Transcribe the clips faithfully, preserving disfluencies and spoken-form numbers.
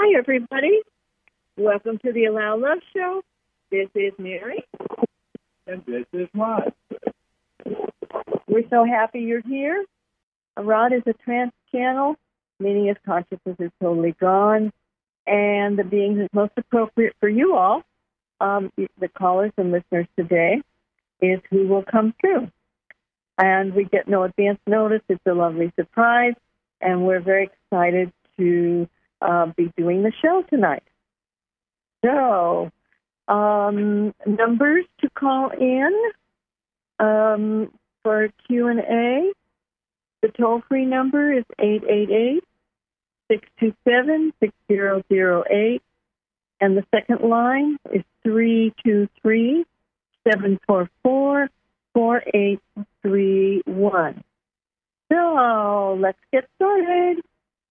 Hi, everybody. Welcome to the Allow Love Show. This is Mary. And this is Rod. We're so happy you're here. Rod is a trance channel, meaning his consciousness is totally gone. And the being who's most appropriate for you all, um, the callers and listeners today, is who will come through. And we get no advance notice. It's a lovely surprise. And we're very excited to uh, be doing the show tonight. So, um, numbers to call in um, for Q and A. The toll-free number is eight eight eight, six two seven, six zero zero eight. And the second line is three two three, seven four four, four eight three one. So, let's get started.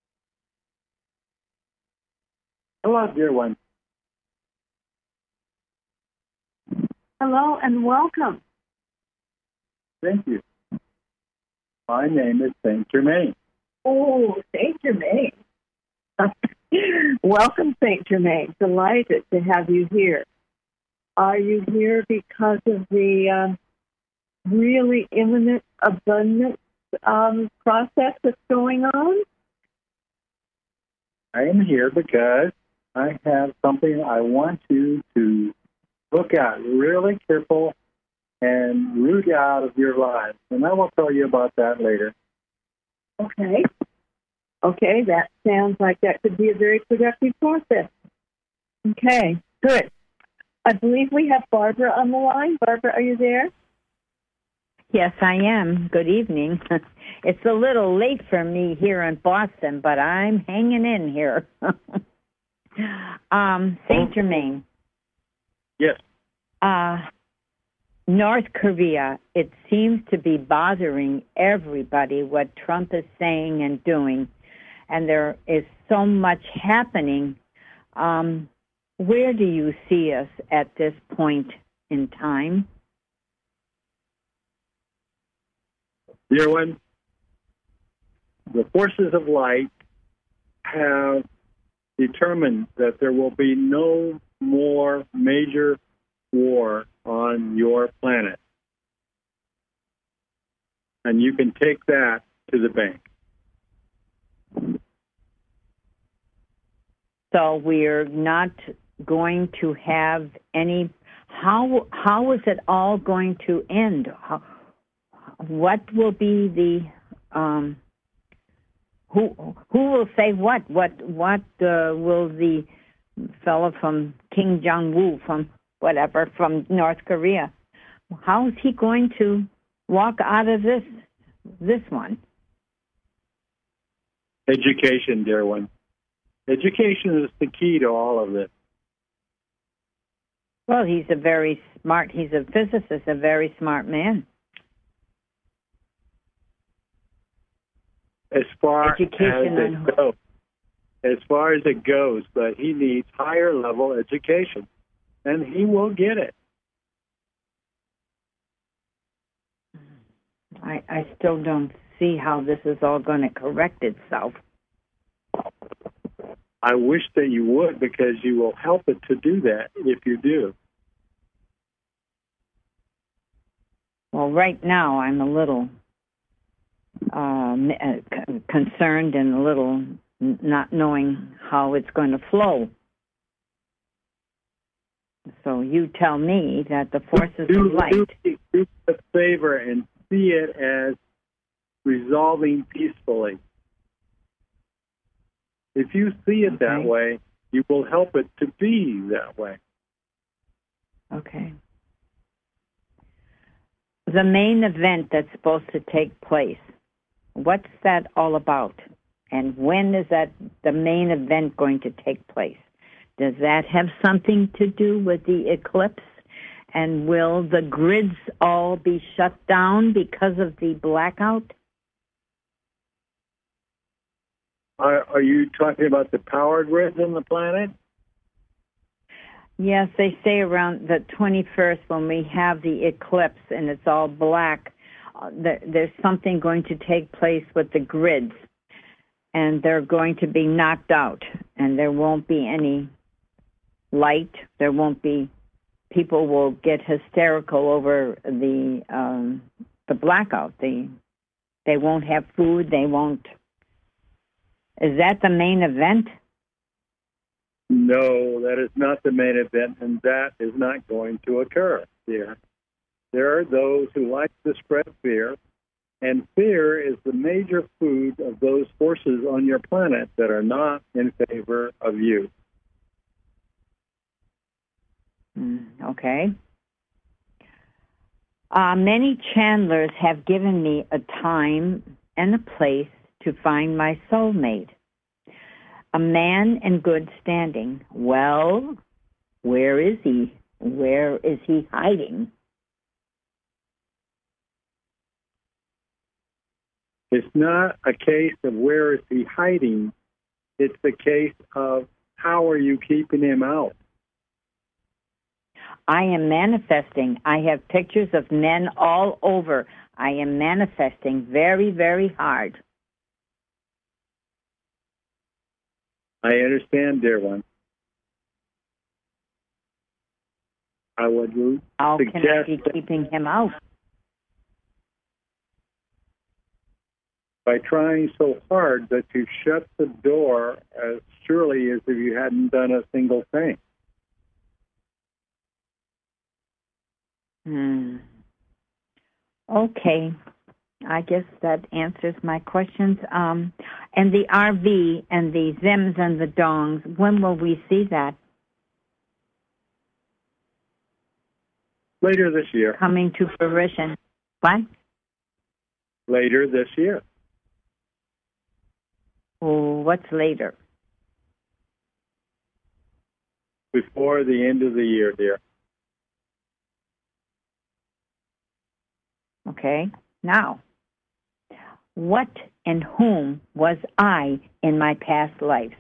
Hello, dear one. Hello and welcome. Thank you. My name is Saint Germain. Oh, Saint Germain. Welcome, Saint Germain. Delighted to have you here. Are you here because of the uh, really imminent abundance um, process that's going on? I am here because I have something I want you to look at really careful and root out of your lives. And I will tell you about that later. Okay. Okay, that sounds like that could be a very productive process. Okay, good. I believe we have Barbara on the line. Barbara, are you there? Yes, I am. Good evening. It's a little late for me here in Boston, but I'm hanging in here. um, Saint Germain. Yes. Uh, North Korea, it seems to be bothering everybody what Trump is saying and doing, and there is so much happening. Um, where do you see us at this point in time? Dear one, the forces of light have determined that there will be no more major war on your planet. And you can take that to the bank. So we're not going to have any, how how is it all going to end? How, what will be the, um, who who will say what? What what uh, will the fellow from Kim Jong-un, from whatever, from North Korea, how is he going to walk out of this this one? Education, dear one. Education is the key to all of this. Well, he's a very smart, he's a physicist, a very smart man. As far Education as it goes, as far as it goes, but he needs higher level education, and he will get it. I, I still don't see how this is all going to correct itself. I wish that you would, because you will help it to do that if you do. Well, right now I'm a little um, concerned and a little not knowing how it's going to flow. So you tell me that the forces do, of light... Do, do a favor and see it as resolving peacefully. If you see it Okay. that way, you will help it to be that way. Okay. The main event that's supposed to take place, what's that all about? And when is that the main event going to take place? Does that have something to do with the eclipse? And will the grids all be shut down because of the blackout? Are, are you talking about the power grids on the planet? Yes, they say around the twenty-first when we have the eclipse and it's all black, uh, there, there's something going to take place with the grids. and they're going to be knocked out, and there won't be any light. There won't be, people will get hysterical over the um, the blackout. They, they won't have food. They won't. Is that the main event? No, that is not the main event, and that is not going to occur, dear. There are those who like to spread fear, and fear is the major food of those forces on your planet that are not in favor of you. Mm, okay. Uh, many channelers have given me a time and a place to find my soulmate. A man in good standing. Well, where is he? Where is he hiding? It's not a case of where is he hiding. It's the case of how are you keeping him out? I am manifesting. I have pictures of men all over. I am manifesting very, very hard. I understand, dear one. I would How suggest can I be keeping him out? by trying so hard that you shut the door as surely as if you hadn't done a single thing. Hmm. Okay. I guess that answers my questions. Um, and the R V and the Zims and the Dongs, when will we see that? Later this year. Coming to fruition. What? Later this year. Oh, what's later? Before the end of the year, dear. Okay. Now, what and whom was I in my past lives?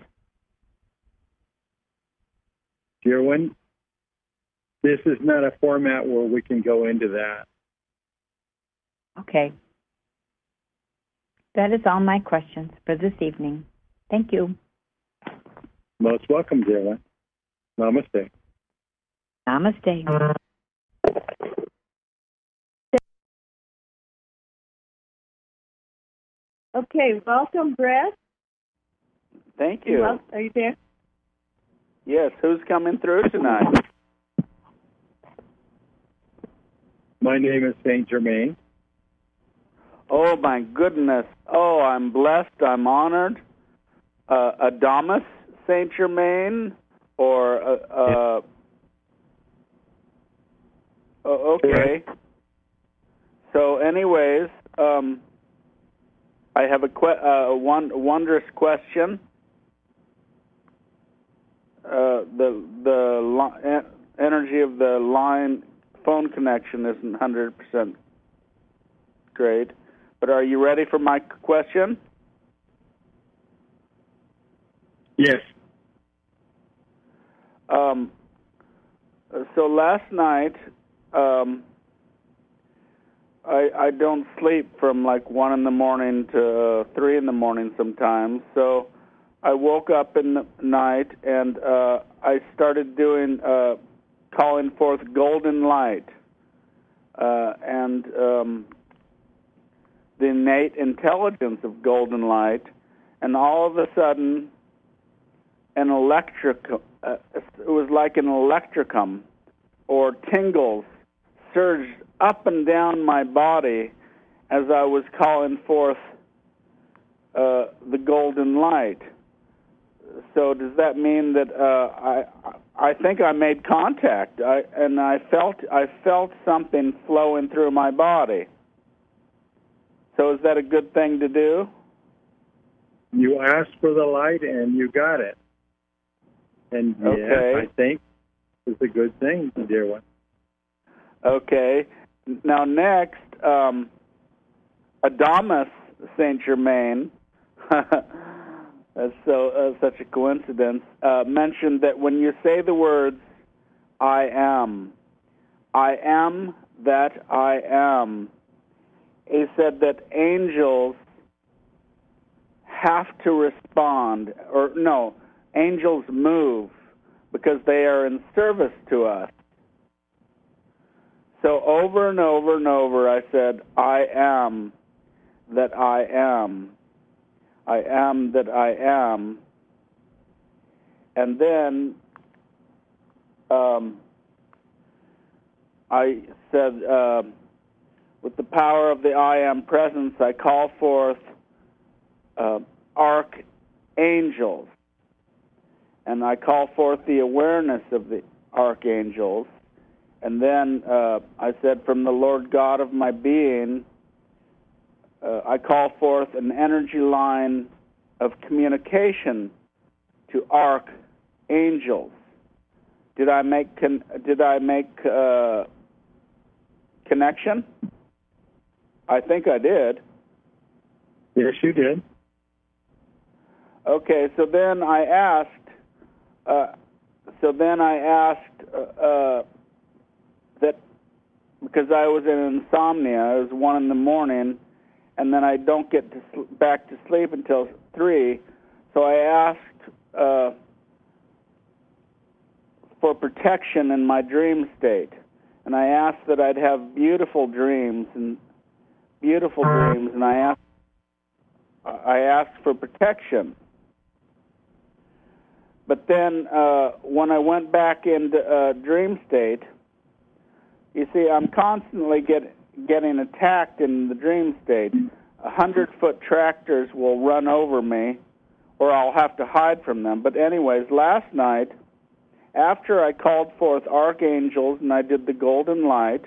Dear one, this is not a format where we can go into that. Okay. That is all my questions for this evening. Thank you. Most welcome, dear one. Namaste. Namaste. Okay, welcome, Brett. Thank you. Well, are you there? Yes, who's coming through tonight? My name is Saint Germain. Oh, my goodness. Oh, I'm blessed. I'm honored. Uh, Adamus Saint Germain or, uh, uh, oh, okay. So anyways, um, I have a que- uh, one wondrous question. Uh, the the li- energy of the line phone connection isn't one hundred percent great. But are you ready for my question? Yes. Um, so last night, um, I, I don't sleep from like one in the morning to uh, three in the morning sometimes. So I woke up in the night and uh, I started doing uh, calling forth golden light uh, and um, the innate intelligence of golden light, and all of a sudden, an electric uh, it was like an electricum or tingles surged up and down my body as I was calling forth uh, the golden light. So does that mean that uh, I I think I made contact I, and I felt I felt something flowing through my body. So is that a good thing to do? You asked for the light and you got it. And yes, okay. I think it's a good thing, dear one. Okay. Now next, um, Adamus Saint Germain, that's so uh, such a coincidence, uh, mentioned that when you say the words, I am, I am that I am, he said that angels have to respond, or no, angels move because they are in service to us. So over and over and over I said, I am that I am. I am that I am. And then um, I said, uh, with the power of the I am presence, I call forth uh, archangels. And I call forth the awareness of the archangels. And then uh, I said, from the Lord God of my being, uh, I call forth an energy line of communication to archangels. Did I make con- did I make uh, connection? I think I did. Yes, you did. Okay, so then I asked. Uh, so then I asked uh, uh, that because I was in insomnia. It was one in the morning, and then I don't get to sl- back to sleep until three. So I asked uh, for protection in my dream state, and I asked that I'd have beautiful dreams and beautiful dreams, and I asked I asked for protection. But then uh, when I went back into uh, dream state, you see, I'm constantly get, getting attacked in the dream state. A hundred-foot tractors will run over me, or I'll have to hide from them. But anyways, last night, after I called forth archangels and I did the golden light,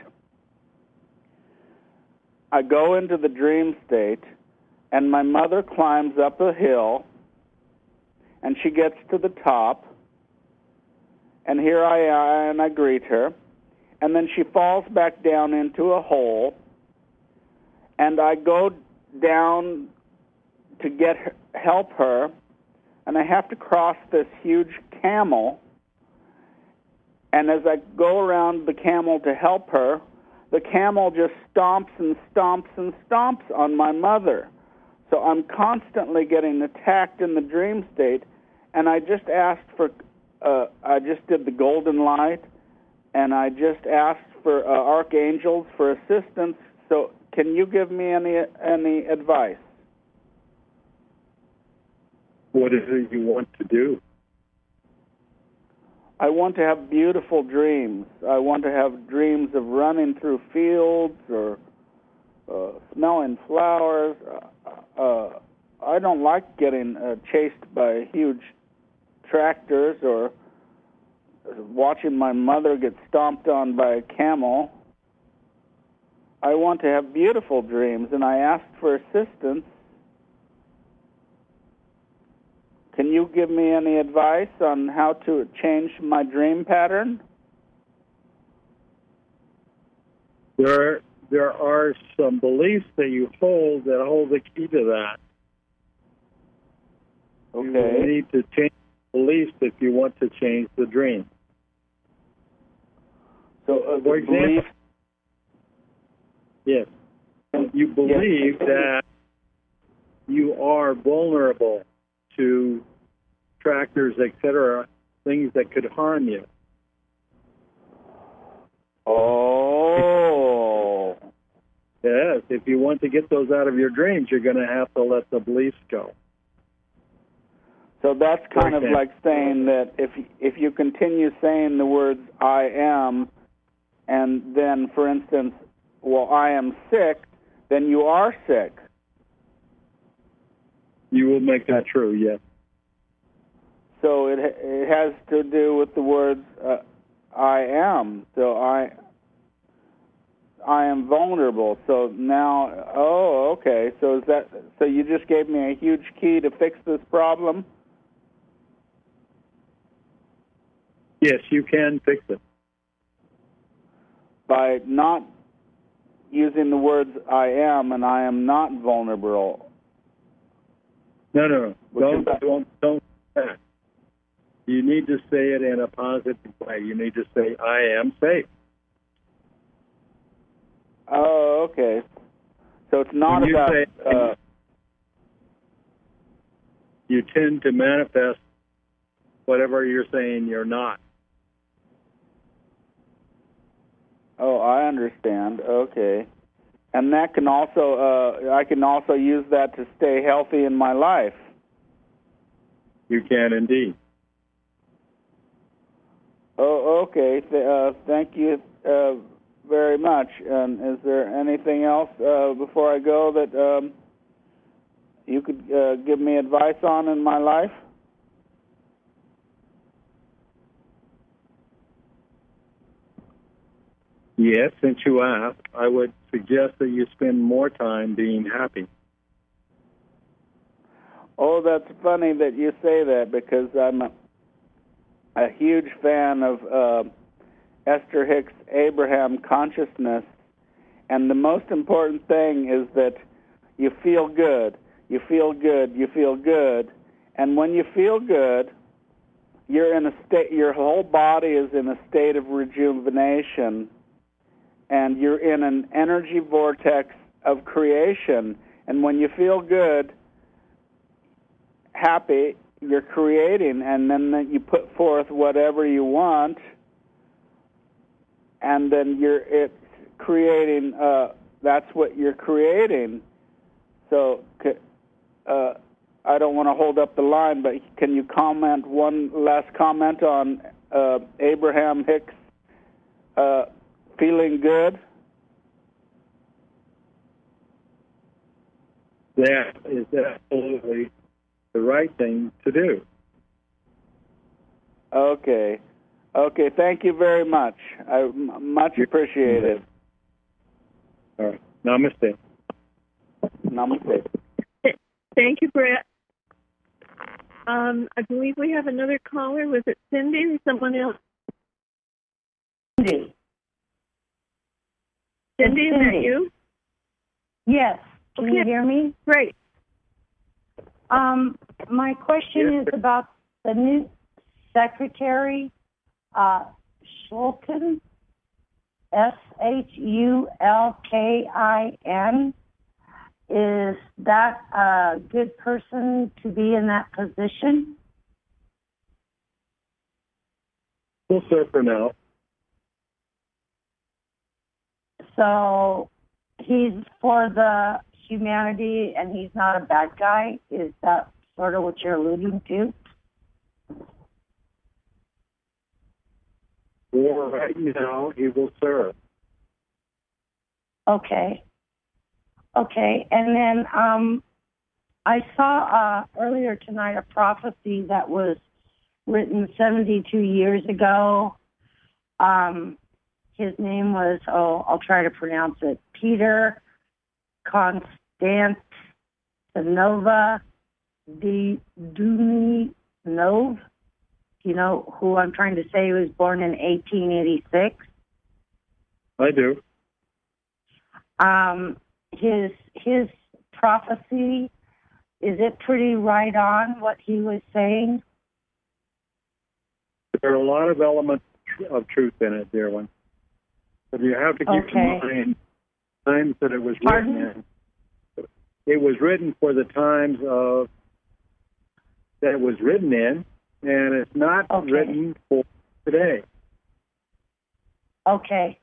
I go into the dream state, and my mother climbs up a hill, and she gets to the top, and here I am, and I greet her, and then she falls back down into a hole, and I go down to get her, help her, and I have to cross this huge camel, and as I go around the camel to help her, the camel just stomps and stomps and stomps on my mother. So I'm constantly getting attacked in the dream state, and I just asked for, uh, I just did the golden light, and I just asked for uh, archangels for assistance. So can you give me any any advice? What is it you want to do? I want to have beautiful dreams. I want to have dreams of running through fields or uh, smelling flowers. Uh, uh, I don't like getting uh, chased by huge tractors or watching my mother get stomped on by a camel. I want to have beautiful dreams, and I asked for assistance. Can you give me any advice on how to change my dream pattern? There, there are some beliefs that you hold that hold the key to that. Okay. You need to change beliefs if you want to change the dream. So, uh, for example, belief... yes, you believe yes. that you are vulnerable to tractors, et cetera, things that could harm you. Oh. Yes, if you want to get those out of your dreams, you're going to have to let the beliefs go. So that's kind of like saying that if if you continue saying the words I am, and then, for instance, well, I am sick, then you are sick. You will make that true, yes. So it it has to do with the words uh, I am. So I I am vulnerable. So now, oh, okay. So is that so? You just gave me a huge key to fix this problem. Yes, you can fix it. By not using the words I am, and I am not vulnerable. No, no, don't, That? don't, don't. You need to say it in a positive way. You need to say, I am safe. Oh, okay. So it's not When you about... say, uh, you tend to manifest whatever you're saying you're not. Oh, I understand. Okay. And that can also, uh, I can also use that to stay healthy in my life. You can indeed. Oh, okay. Th- uh, thank you uh, very much. And is there anything else uh, before I go that um, you could uh, give me advice on in my life? Yes, since you asked, I would suggest that you spend more time being happy. Oh, that's funny that you say that, because I'm a, a huge fan of uh, Esther Hicks Abraham consciousness, and the most important thing is that you feel good, you feel good, you feel good, and when you feel good, you're in a state, your whole body is in a state of rejuvenation, and you're in an energy vortex of creation, and when you feel good, happy, you're creating, and then you put forth whatever you want, and then you're it's creating. Uh, that's what you're creating. So, uh, I don't want to hold up the line, but can you comment one last comment on uh, Abraham Hicks uh, feeling good? That is absolutely the right thing to do. Okay. Okay, thank you very much. I m- much appreciate it. All right. Namaste. Namaste. Thank you, Brett. Um, I believe we have another caller. Was it Cindy or someone else? Cindy. Cindy, is Cindy. that you? Yes. Can Okay. you hear me? Great. Um, my question Yes. is about the new secretary, uh, Shulkin, S H U L K I N. Is that a good person to be in that position? We'll serve for now. So he's for the humanity and he's not a bad guy? Is that sort of what you're alluding to? For right now, he will serve. Okay. Okay. And then um, I saw uh, earlier tonight a prophecy that was written seventy-two years ago. Um, his name was, oh, I'll try to pronounce it, Peter Constantinova D. Duminov. You know who I'm trying to say? He was born in eighteen eighty-six. I do. Um, his his prophecy, is it pretty right on what he was saying? There are a lot of elements of truth in it, dear one. But you have to keep Okay. in mind the times that it was Pardon? written in. It was written for the times of that it was written in, and it's not Okay. written for today. Okay.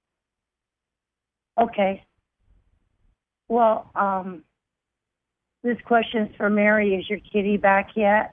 Okay. Well, um, this question's for Mary. Is your kitty back yet?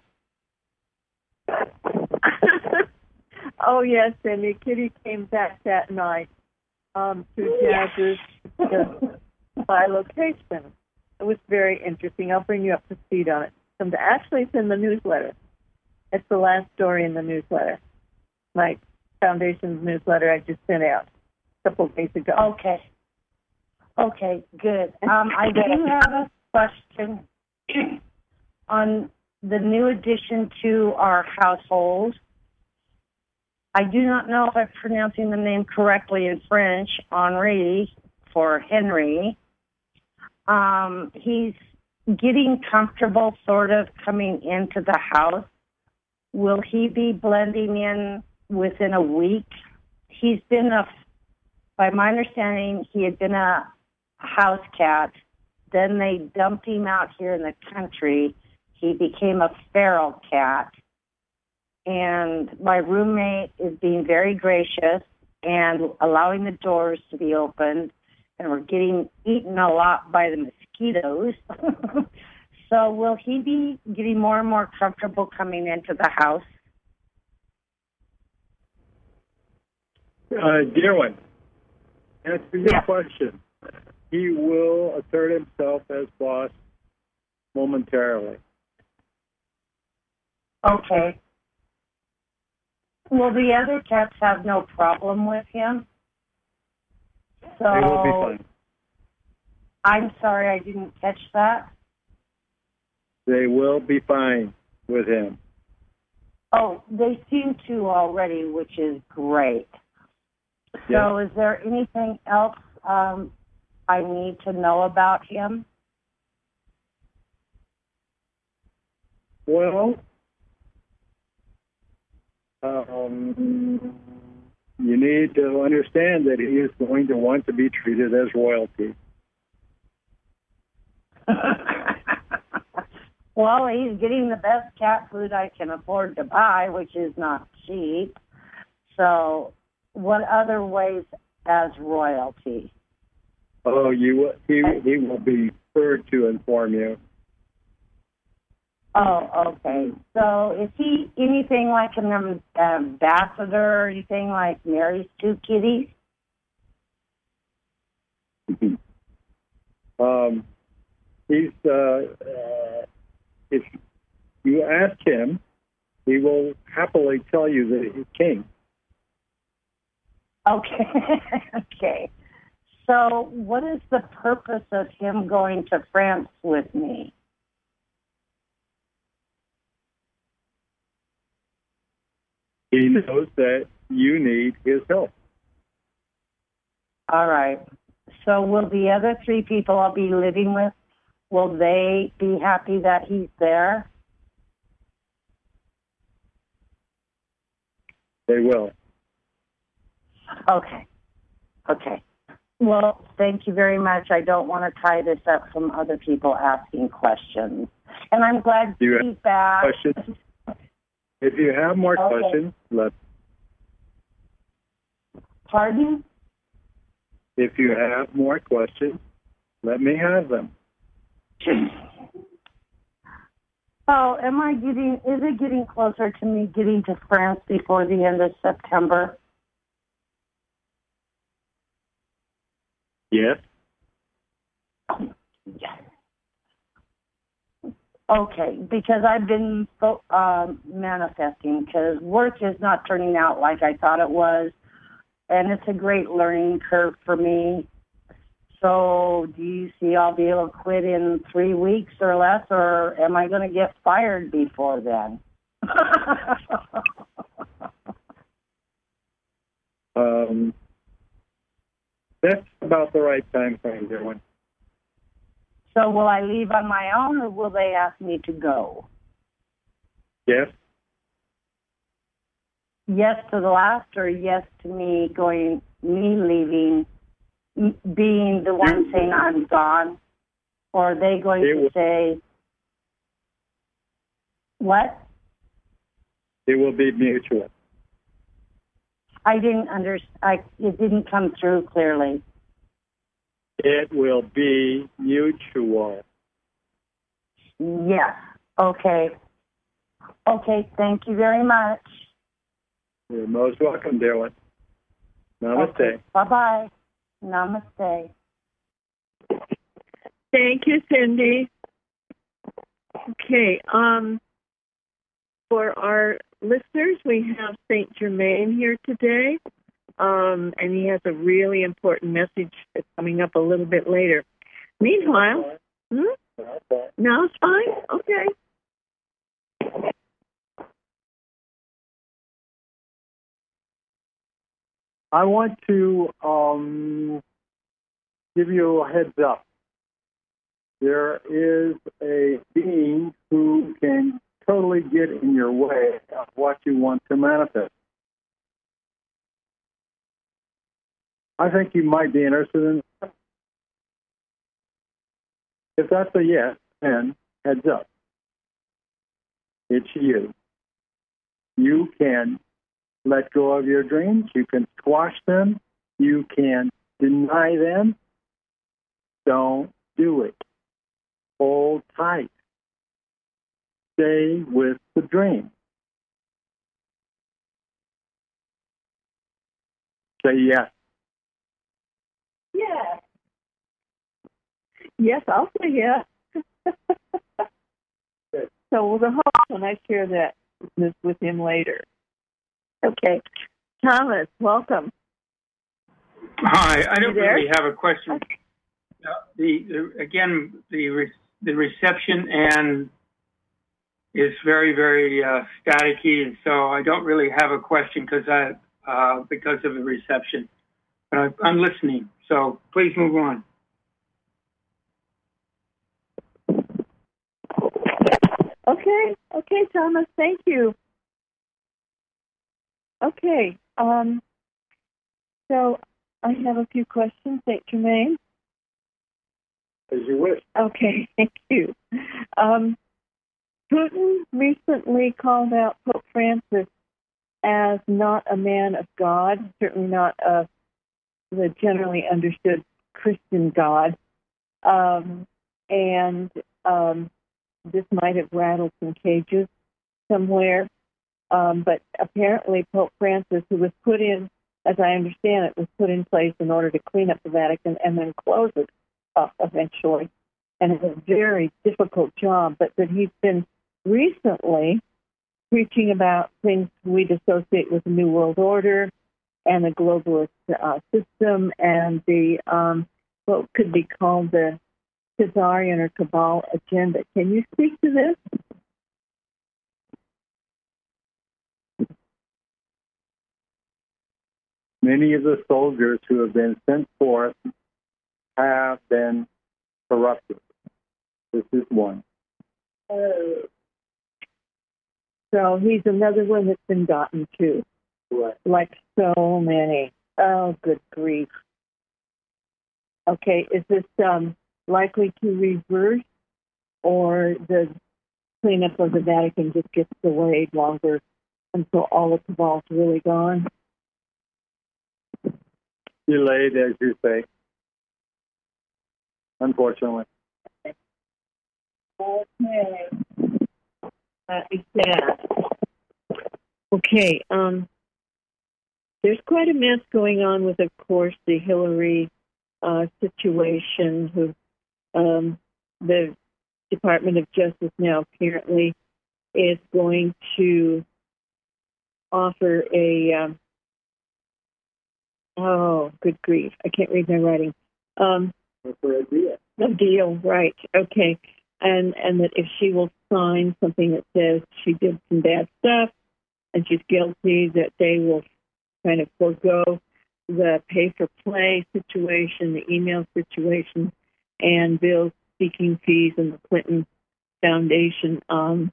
Oh, yes, Cindy. Kitty came back that night um, to Jazz's by location. It was very interesting. I'll bring you up to speed on it. So actually, it's in the newsletter. It's the last story in the newsletter, my foundation's newsletter I just sent out a couple of days ago. Okay. Okay, good. Um, I do have a question on the new addition to our household. I do not know if I'm pronouncing the name correctly in French, Henri, for Henry. Um, he's getting comfortable sort of coming into the house. Will he be blending in within a week? He's been a, by my understanding, he had been a house cat. Then they dumped him out here in the country. he became a feral cat. And my roommate is being very gracious and allowing the doors to be opened. And we're getting eaten a lot by the mosquitoes. So will he be getting more and more comfortable coming into the house? Uh, dear one, answer your Yeah. question. He will assert himself as boss momentarily. Okay. Will the other cats have no problem with him? So They will be fine. I'm sorry I didn't catch that. They will be fine with him. Oh, they seem to already, which is great. Yes. So is there anything else um, I need to know about him? Well, um, you need to understand that he is going to want to be treated as royalty. Well, he's getting the best cat food I can afford to buy, which is not cheap. So what other ways as royalty? Oh, you he he will be sure to inform you. Oh, okay. So is he anything like an ambassador or anything like Mary's two kitties? um, he's uh, uh, if you ask him, he will happily tell you that he's king. Okay. Okay. So what is the purpose of him going to France with me? He knows that you need his help. All right. So will the other three people I'll be living with, will they be happy that he's there? They will. Okay. Okay. Well, thank you very much. I don't want to tie this up from other people asking questions. And I'm glad Do you he's back. Questions? If you have more Okay. questions, let. Pardon? If you have more questions, let me have them. Oh, am I getting, is it getting closer to me getting to France before the end of September? Yes. Yes. Okay, because I've been so, um, manifesting because work is not turning out like I thought it was, and it's a great learning curve for me. So do you see I'll be able to quit in three weeks or less, or am I going to get fired before then? Um, that's about the right time frame, dear one. So will I leave on my own, or will they ask me to go? Yes. Yes to the last, or yes to me going, me leaving, m- being the one saying I'm gone? Or are they going It to will- say, what? It will be mutual. I didn't under, I, it didn't come through clearly. It will be mutual. Yes. Okay. Okay, thank you very much. You're most welcome, dear one. Namaste. Okay, bye-bye. Namaste. Thank you, Cindy. Okay, um, for our listeners, we have Saint Germain here today, um, and he has a really important message that's coming up a little bit later. Meanwhile, hmm? No, it's fine. Okay. I want to um, give you a heads up. There is a being who can totally get in your way of what you want to manifest. I think you might be interested in that. If that's a yes, then heads up. It's you. You can let go of your dreams. You can squash them. You can deny them. Don't do it. Hold tight. Stay with the dream. Say yes. Yes. Yes, I'll say yes. So we'll go home when I share that this with him later. Okay. Thomas, welcome. Hi, I don't You there? really have a question. Uh, the, the again, the re, the reception and is very very uh, staticky, and so I don't really have a question because I uh, because of the reception. But I, I'm listening, so please move on. Okay. Okay, Thomas, thank you. Okay. Um, so I have a few questions, Saint Germain. As you wish. Okay, thank you. Um, Putin recently called out Pope Francis as not a man of God, certainly not of the generally understood Christian God. Um, and um, this might have rattled some cages somewhere. Um, but apparently Pope Francis, who was put in, as I understand it, was put in place in order to clean up the Vatican and then close it up eventually. And it's a very difficult job, but that he's been recently preaching about things we'd associate with the New World Order and the globalist uh, system and the um, what could be called the Khazarian or Cabal agenda. Can you speak to this? Many of the soldiers who have been sent forth have been corrupted. This is one. Uh, so he's another one that's been gotten too. Right. Like so many. Oh, good grief. Okay, is this um, likely to reverse, or the cleanup of the Vatican just gets delayed longer until all the cabal's really gone? Delayed, as you say. Unfortunately. Okay. That is sad. Okay. Um, there's quite a mess going on with, of course, the Hillary uh, situation. Who, um, the Department of Justice now apparently is going to offer a, um, oh, good grief. I can't read my writing. Um, For a deal. a deal, right. Okay. And and that if she will sign something that says she did some bad stuff and she's guilty, that they will kind of forego the pay-for-play situation, the email situation, and Bill's speaking fees and the Clinton Foundation. Um,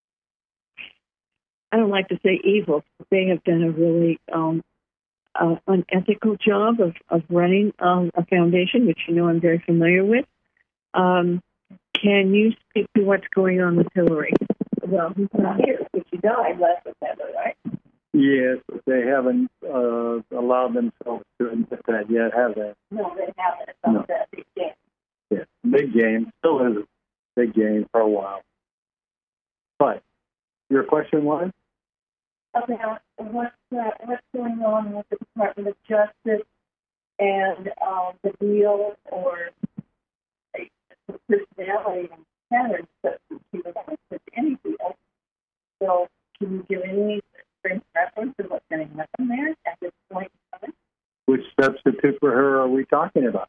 I don't like to say evil, but they have done a really um, uh, unethical job of, of running um, a foundation, which you know I'm very familiar with. Um, can you speak to what's going on with Hillary? Well, he's not here, but she died last September, right? Yes, but they haven't uh, allowed themselves to admit that yet, have they? No, they haven't. It's not No. that big game. Yeah. Big game. Still is a big game for a while. But your question was? About what's, uh, what's going on with the Department of Justice and uh, the deal or the personality and patterns that she was on with any deal. So can you give any frame reference to what's going to happen there at this point in time? Which substitute for her are we talking about?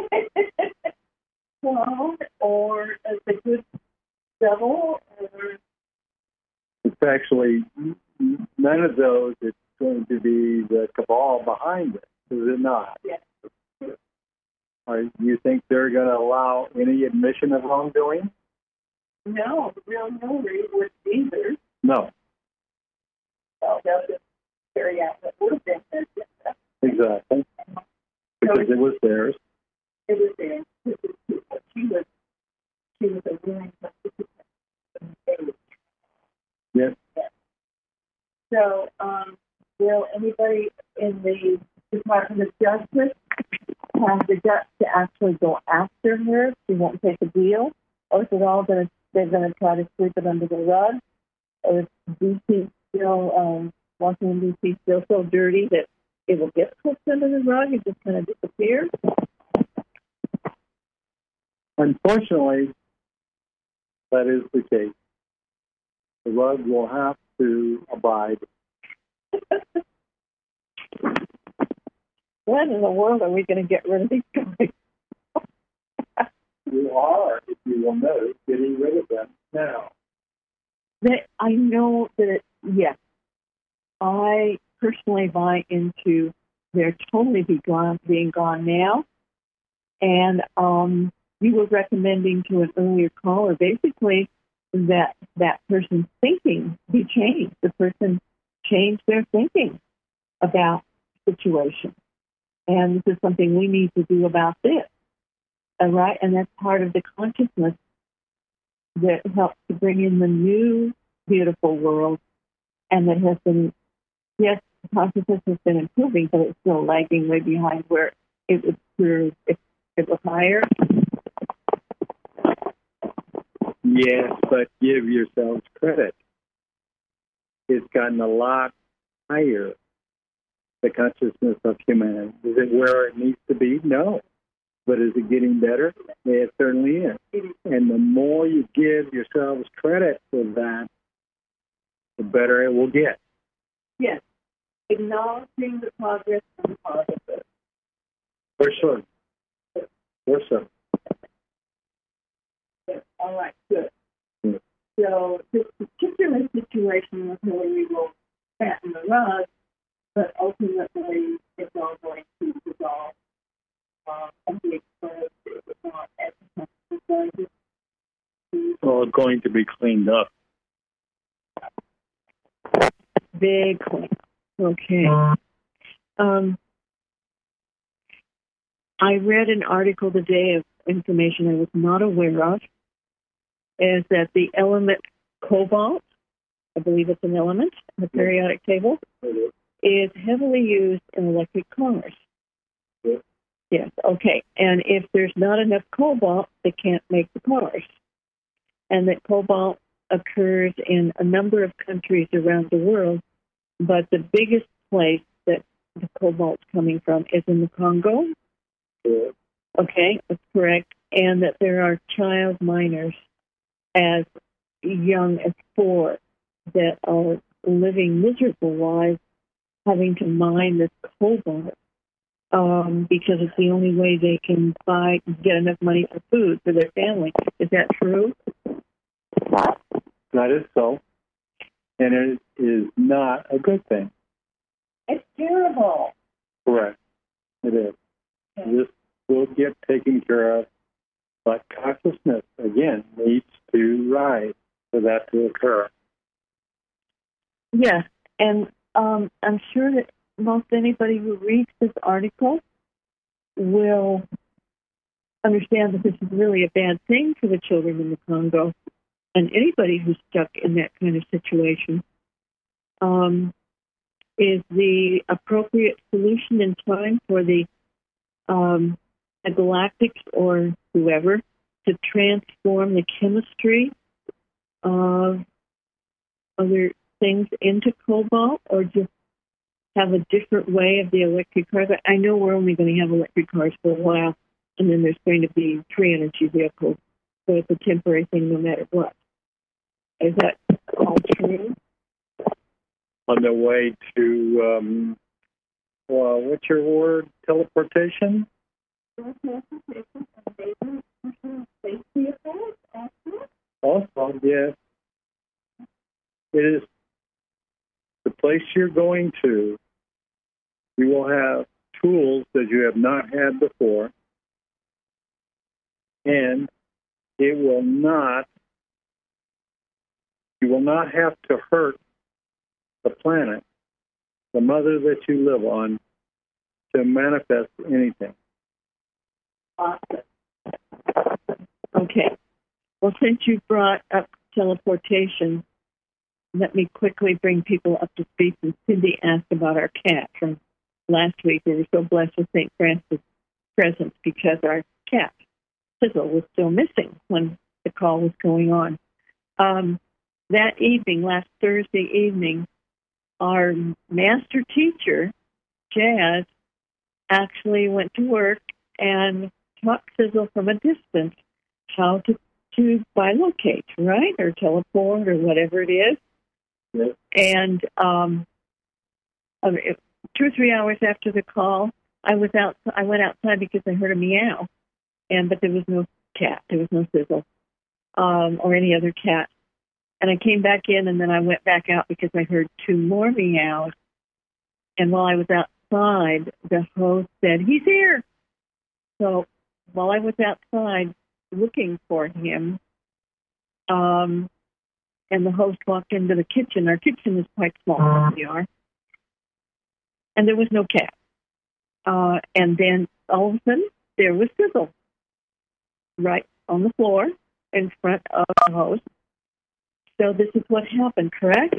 Well, or as a good devil, or It's actually none of those. It's going to be the cabal behind it, is it not? yes. Or you think they're going to allow any admission of wrongdoing? No, the real Hillary was either. No, So they'll just carry out what would have been their agenda. exactly. Because it was theirs. It was there. She was, she was a willing participant. So, um, will anybody in the Department of Justice have the guts to actually go after her? She won't take a deal, or is it all going to they're going to try to sweep it under the rug? Or is D C still um, Washington D C still so dirty that it will get pushed under the rug and just kind of disappear? Unfortunately, that is the case. The rug will have to abide. When in the world are we going to get rid of these guys? You are, if you will notice, getting rid of them now. That I know that, yes, I personally buy into they're totally be gone, being gone now. And um, you were recommending to an earlier caller, basically, that that person's thinking be changed. The person change their thinking about the situation. And this is something we need to do about this. All right? And that's part of the consciousness that helps to bring in the new beautiful world, and that has been, yes, consciousness has been improving, but it's still lagging way behind where it would prove if it was higher. Yes, but give yourselves credit. It's gotten a lot higher, the consciousness of humanity. Is it where it needs to be? No. But is it getting better? It certainly is. And the more you give yourselves credit for that, the better it will get. Yes. Acknowledging the progress and the positive. For sure. For sure. Yes. All right, good. Mm. So this particular situation with Hillary will fatten the rug, but ultimately it's all going to dissolve uh, and be exposed. It's not as it's going to be. All going to be cleaned up. Big clean. Okay. Um, I read an article today of information I was not aware of, is that the element cobalt, I believe it's an element in the periodic table, is heavily used in electric cars. Yes. Yes, okay. And if there's not enough cobalt, they can't make the cars. And that cobalt occurs in a number of countries around the world, but the biggest place that the cobalt's coming from is in the Congo. Yes. Okay, that's correct. And that there are child miners as young as four that are living miserable lives having to mine this cobalt um, because it's the only way they can buy, get enough money for food for their family. Is that true? That is so. And it is not a good thing. It's terrible. Correct. It is. Okay. This will get taken care of, but consciousness, again, needs to rise for that to occur. Yes, and um, I'm sure that most anybody who reads this article will understand that this is really a bad thing for the children in the Congo and anybody who's stuck in that kind of situation. Um, is the appropriate solution in time for the, um, the galactics or whoever to transform the chemistry of other things into cobalt, or just have a different way of the electric cars? I know we're only going to have electric cars for a while, and then there's going to be free energy vehicles, so it's a temporary thing no matter what. Is that all true? On the way to, um, well, what's your word? Teleportation? Also, yes. It is the place you're going to. You will have tools that you have not had before, and it will not, you will not have to hurt the planet, the mother that you live on, to manifest anything. Awesome. Okay. Well, since you brought up teleportation, let me quickly bring people up to speed. And Cindy asked about our cat from last week. We were so blessed with Saint Francis' presence because our cat, Sizzle, was still missing when the call was going on. Um, that evening, last Thursday evening, our master teacher, Jazz, actually went to work and taught Sizzle from a distance how to, to bilocate, right, or teleport or whatever it is. Yes. And um, two or three hours after the call, I was out. I went outside because I heard a meow, and but there was no cat. There was no Sizzle um, or any other cat. And I came back in, and then I went back out because I heard two more meows. And while I was outside, the host said, "He's here." So while I was outside looking for him, um, and the host walked into the kitchen. Our kitchen is quite small, where we are, and there was no cat. Uh, and then all of a sudden, there was Sizzle, right on the floor in front of the host. So this is what happened, correct?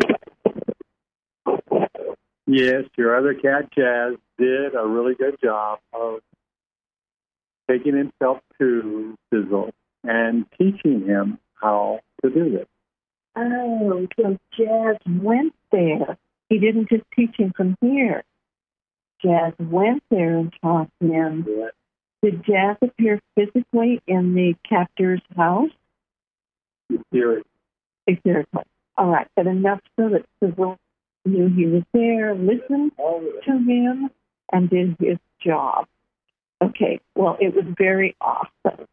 Yes, your other cat, Jazz, did a really good job of taking himself to Sizzle and teaching him how to do this. Oh, so Jazz went there. He didn't just teach him from here. Jazz went there and taught him. Yeah. Did Jazz appear physically in the captor's house? Here, Exactly. All right, but enough so that Sizzle knew he was there, listened to him, and did his job. Okay, well, it was very awesome.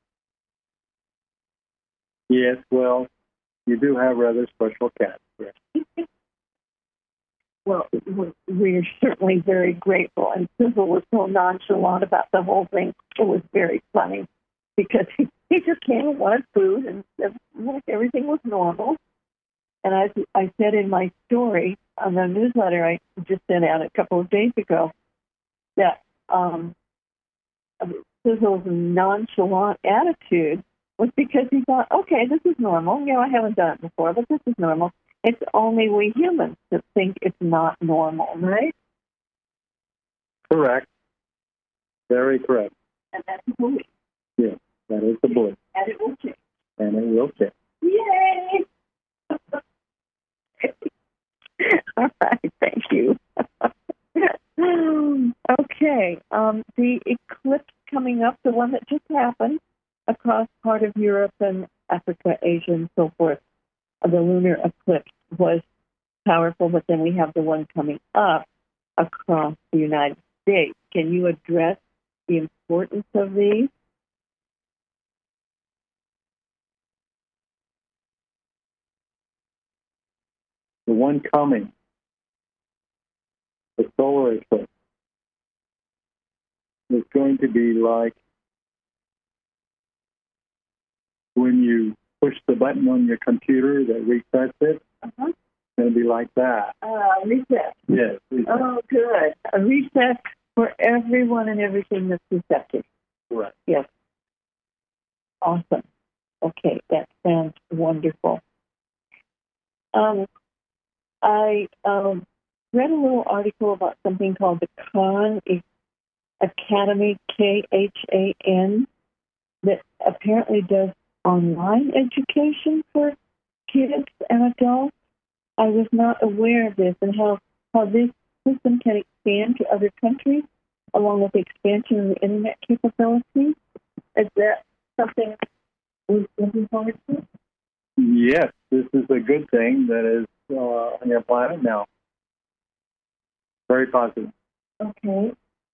yes, well, you do have rather special cats. Yes. Well, we're certainly very grateful, and Sizzle was so nonchalant about the whole thing. It was very funny because he, he just came and wanted food, and like everything was normal. And as I said in my story on the newsletter I just sent out a couple of days ago, that um, Sizzle's nonchalant attitude was because he thought, okay, this is normal. You know, I haven't done it before, but this is normal. It's only we humans that think it's not normal, right? Correct. Very correct. And that's a belief. Yes, that is the belief. And it will change. And it will change. Yay! All right, thank you. Okay, um, the eclipse coming up, the one that just happened across part of Europe and Africa, Asia, and so forth, uh, the lunar eclipse was powerful, but then we have the one coming up across the United States. Can you address the importance of these? The one coming, the solar eclipse, is going to be like when you push the button on your computer that resets it. Uh-huh. It's going to be like that. Uh, reset. Yes. Reset. Oh, good. A reset for everyone and everything that's receptive. Correct. Yes. Awesome. Okay, that sounds wonderful. Um, I um, read a little article about something called the Khan Academy, K H A N, that apparently does online education for kids and adults. I was not aware of this and how, how this system can expand to other countries along with the expansion of the internet capabilities. Is that something we're looking forward to? Yes, this is a good thing that is uh, on your planet now. Very positive. Okay.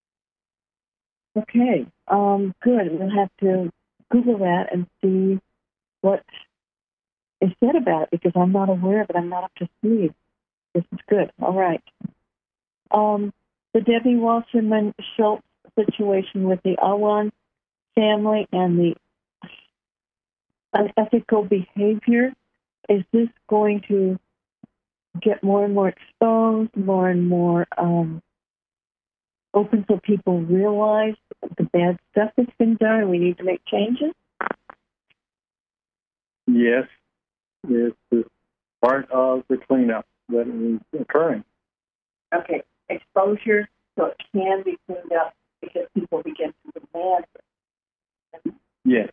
Okay. Um, good. We'll have to Google that and see what is said about it because I'm not aware of it. I'm not up to speed. This is good. All right. Um, the Debbie Wasserman Schultz situation with the Awan family and the unethical behavior, is this going to get more and more exposed, more and more um, open so people realize the bad stuff that's been done and we need to make changes? Yes, this is part of the cleanup that is occurring. Okay, exposure, so it can be cleaned up because people begin to demand it. Yes.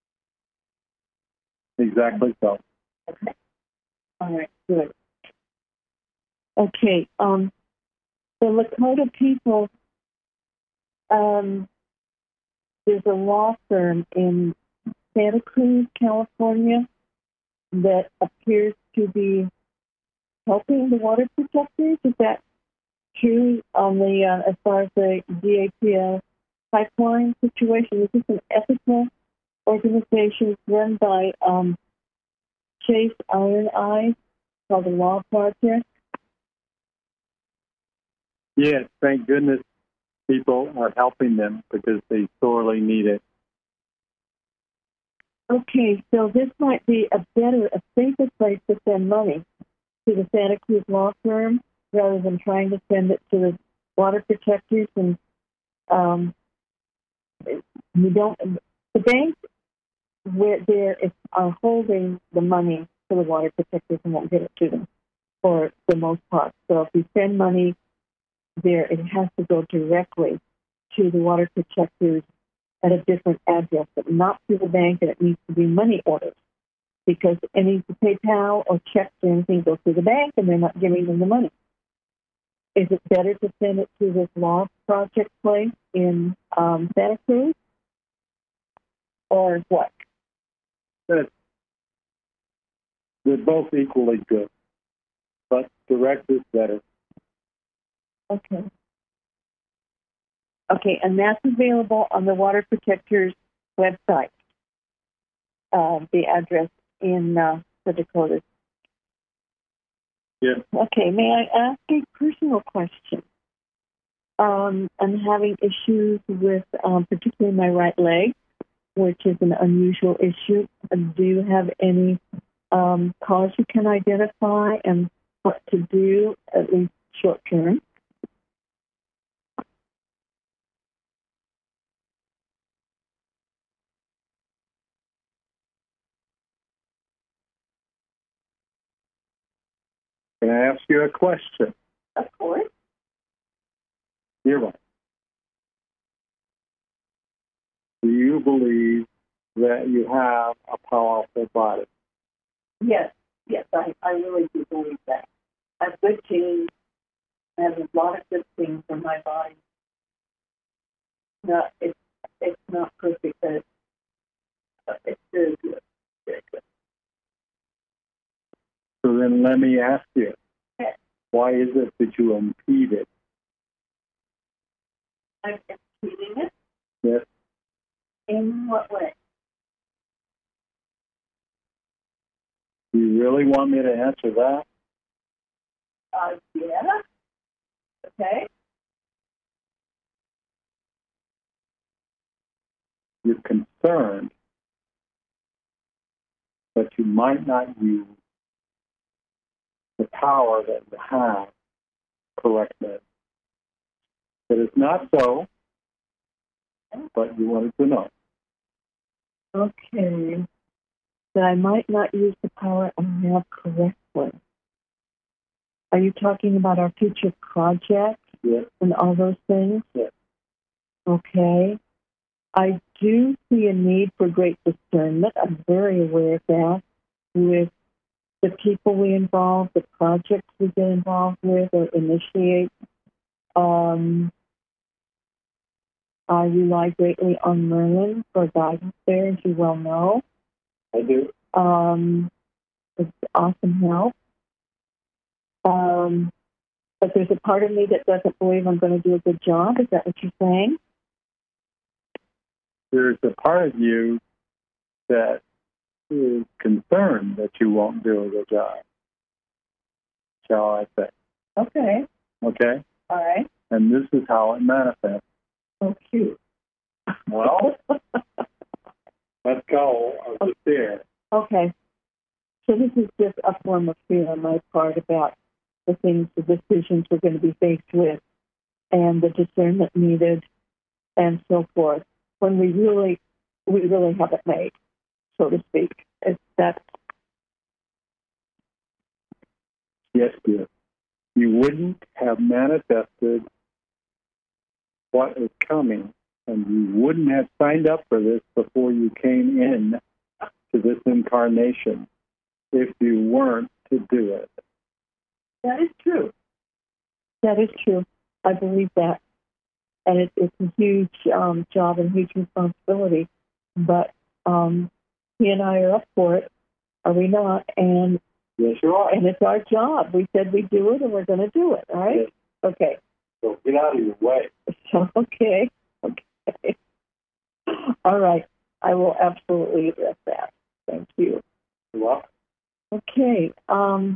Exactly so. Okay. All right, good. Okay, um, the Lakota people, um, there's a law firm in Santa Cruz, California, that appears to be helping the water protectors. Is that true on the uh, as far as the D A P L pipeline situation? Is this an ethical organization run by um, Chase Iron Eyes called the Law Project? Yes, thank goodness people are helping them because they sorely need it. Okay, so this might be a better, a safer place to send money to the Santa Cruz law firm rather than trying to send it to the water protectors. And um, you don't, the banks where there is, are holding the money for the water protectors and won't give it to them for the most part. So if you send money there, it has to go directly to the water protectors at a different address, but not to the bank, and it needs to be money orders because any PayPal or checks or anything go to the bank and they're not giving them the money. Is it better to send it to this law project place in um, Santa Cruz or what? That's, they're both equally good, but direct is better. Okay. Okay, and that's available on the Water Protectors website, uh, the address in uh, the Dakotas. Yeah. Okay, may I ask a personal question? Um, I'm having issues with um, particularly my right leg, which is an unusual issue. Do you have any um, cause you can identify and what to do, at least short term? Can I ask you a question? Of course. You're right. Do you believe that you have a powerful body? Yes, yes, I, I really do believe that. I have good genes. I have a lot of good things in my body. No, it's it's not perfect, but it's, it's very good. Very good. So then let me ask you, Yes. why is it that you impede it? I'm impeding it. Yes. In what way? Do you really want me to answer that? Uh, yeah. Okay. You're concerned that you might not use the power that you have correctly. It is not so, but you wanted to know. Okay. That I might not use the power I have correctly. Are you talking about our future projects? Yes. And all those things? Yes. Okay. I do see a need for great discernment. I'm very aware of that with the people we involve, the projects we get involved with or initiate. Um, I rely greatly on Merlin for guidance there, as you well know. I do. Um, it's awesome help. Um, but there's a part of me that doesn't believe I'm going to do a good job. Is that what you're saying? There's a part of you that is concerned that you won't do a good job, shall I say. Okay. Okay? All right. And this is how it manifests. Oh, cute. Well, let's go of the fear. Okay. So this is just a form of fear on my part about the things, the decisions we're going to be faced with and the discernment needed and so forth when we really, we really have it made, so to speak. It's that. Yes, dear. You wouldn't have manifested what is coming, and you wouldn't have signed up for this before you came in to this incarnation if you weren't to do it. That is true. That is true. I believe that. And it, it's a huge um, job and huge responsibility. But um, he and I are up for it, are we not? And yes, you are. And it's our job. We said we'd do it, and we're going to do it, right? Yes. Okay. So get out of your way. Okay. Okay. All right. I will absolutely address that. Thank you. You're welcome. Okay. Um,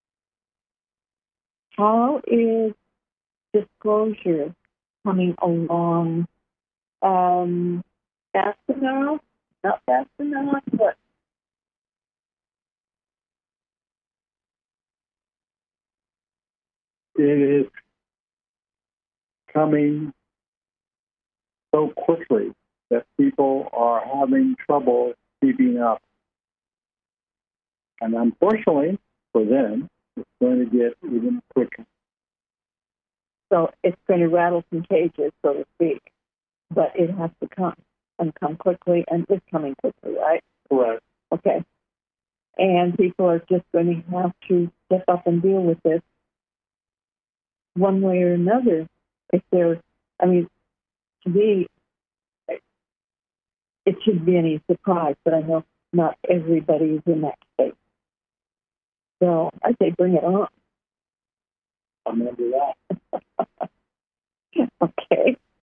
how is disclosure coming along? Um, fast enough? Not fast enough? What? It is coming so quickly that people are having trouble keeping up. And unfortunately for them, it's going to get even quicker. So it's going to rattle some cages, so to speak. But it has to come, and come quickly, and is coming quickly, right? Correct. Okay. And people are just going to have to step up and deal with this one way or another. If they're, I mean, to me, it shouldn't be any surprise, but I know not everybody is in that state. So I say bring it on. I'm going to do that. Okay.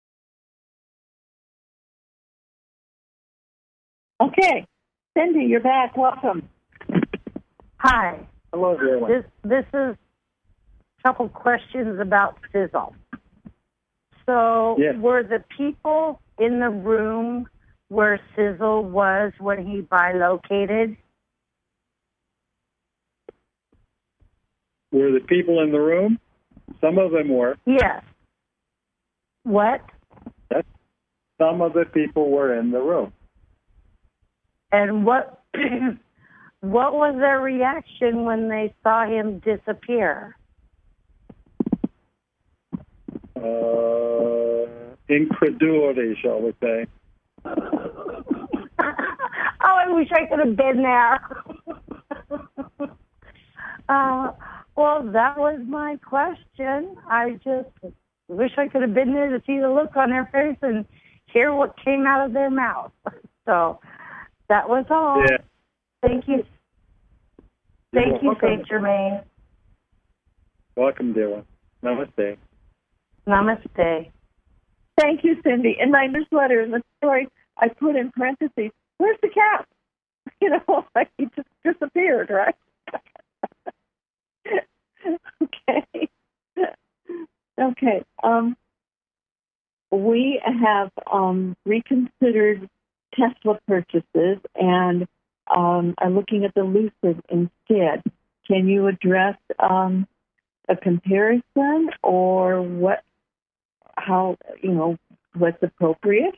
Okay. Cindy, you're back. Welcome. Hi. Hello, everyone. This this is a couple questions about Sizzle. So Yes. were the people in the room where Sizzle was when he bilocated? Were the people in the room? Some of them were. Yes. What? Some of the people were in the room. And what what was their reaction when they saw him disappear? Uh, incredulity, shall we say. Oh, I wish I could have been there. uh, well, that was my question. I just wish I could have been there to see the look on their face and hear what came out of their mouth. So that was all. Yeah. Thank you. Thank You're you, Saint Germain. Welcome, dear one. Namaste. Namaste. Thank you, Cindy. In my newsletter, in the story, I put in parentheses, where's the cat? You know, like he just disappeared, right? Okay. Okay. Um, we have um, reconsidered Tesla purchases and um, are looking at the Lucid instead. Can you address um, a comparison or what? How, you know, what's appropriate?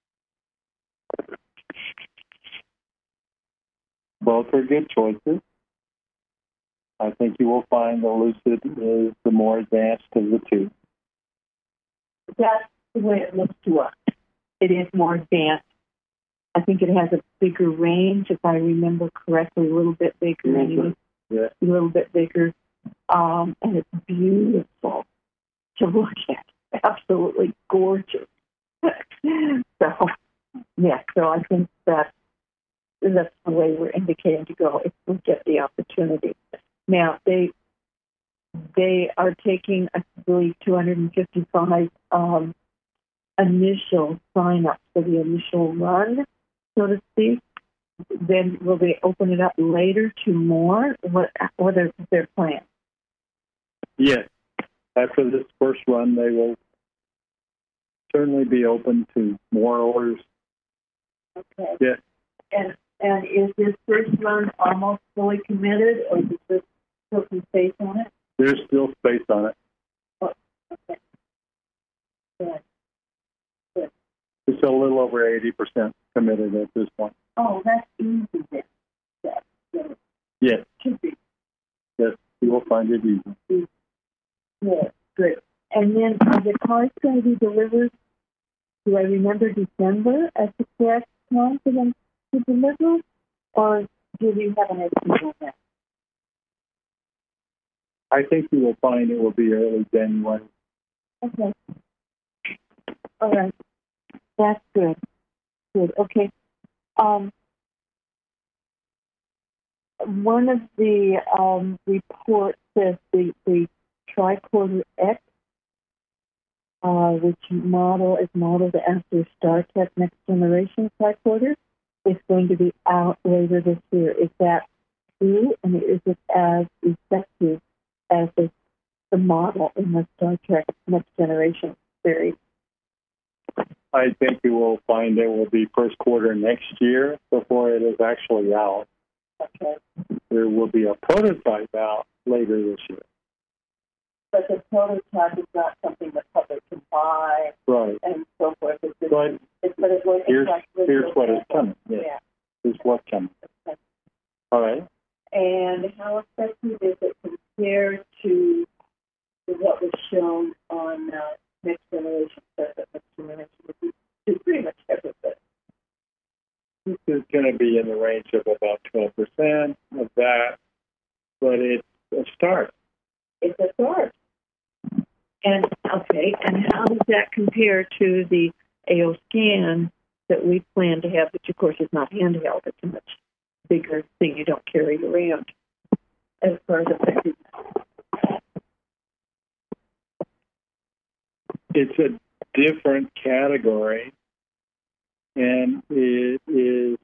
Both are good choices. I think you will find the Lucid is the more advanced of the two. That's the way it looks to us. It is more advanced. I think it has a bigger range, if I remember correctly, a little bit bigger, Mm-hmm. anyway. Yeah. A little bit bigger. Um, and it's beautiful to look at. Absolutely gorgeous. So, yeah, so I think that that's the way we're indicating to go if we get the opportunity. Now, they they are taking, I believe, two hundred fifty-five um, initial sign-ups for the initial run, so to speak. Then will they open it up later to more? What, what are their plans? Yes. After this first run, they will certainly be open to more orders. Okay. Yes. And and is this first run almost fully committed, or is there still some space on it? There's still space on it. Oh, okay. Good. Good. It's a little over eighty percent committed at this point. Oh, that's easy then. That, that Yes. should be. Yes. You will find it easy. Good, good. And then are the cars going to be delivered? Do I remember December as the correct time for them to deliver? Or do we have an estimate on that? I think you will find it will be early January. Okay. All right. That's good. Good. Okay. Um, one of the um, reports says the, the Tricorder X, uh, which model is modeled after StarTech Next Generation Tricorder, is going to be out later this year. Is that true? And is it as effective as the, the model in the Star Trek Next Generation series? I think you will find it will be first quarter next year before it is actually out. Okay. There will be a prototype out later this year. But the prototype is not something the public can buy, right, and so forth. It's just, but it's, but it's like, here's, like here's what is coming. Yeah. yeah. Here's what's coming. Okay. All right. And how effective is it compared to what was shown on uh, Next Generation? Next Generation, it's pretty much everything. This is going to be in the range of about twelve percent of that, but it's a start. It's a start. And, okay, and how does that compare to the A O scan that we plan to have, which, of course, is not handheld? It's a much bigger thing you don't carry around as far as effectiveness. It's a different category, and it is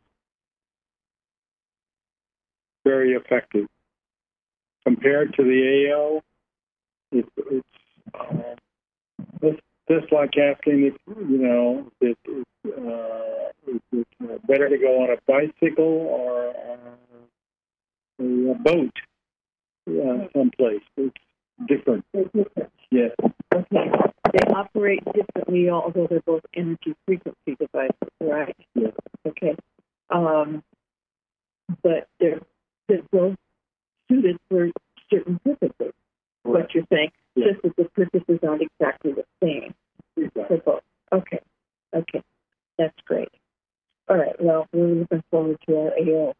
very effective. Compared to the A O, it, it's uh, it's just like asking if, you know, if it's, uh, is it better to go on a bicycle or uh, a boat uh, someplace. It's different. It's different. Yes. Okay. They operate differently, although they're both energy frequency devices, right? Yes. Okay. Um, but they're, they're both suited for certain purposes. Right. What you're saying, yes. Just that the purposes aren't exactly the same. Exactly. For both. Okay. Okay. That's great. All right. Well, we're looking forward to our A O.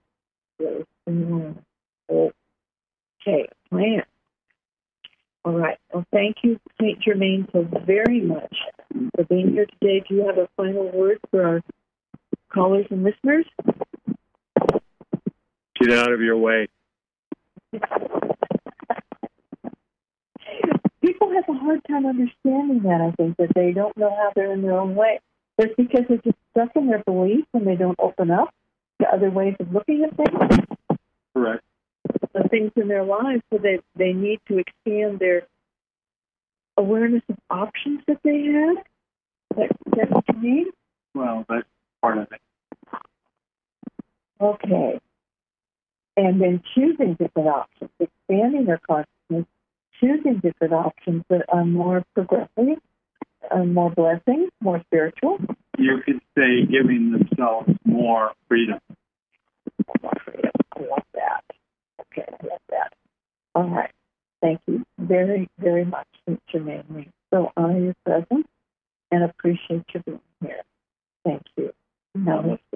Okay. Plan. All right. Well, thank you, Saint Germain, so very much for being here today. Do you have a final word for our callers and listeners? Get out of your way. People have a hard time understanding that, I think, that they don't know how they're in their own way. But it's because they're just stuck in their beliefs and they don't open up to other ways of looking at things. Correct. The things in their lives, so they, they need to expand their awareness of options that they have. That, that's what you mean? Well, that's part of it. Okay. And then choosing different options, expanding their consciousness, choosing different options that are more progressive, are more blessing, more spiritual. You could say giving themselves more freedom. More freedom. I love that. Okay, I love that. All right. Thank you very, very much, Saint Germain. We so honor your presence and appreciate you being here. Thank you. Namaste.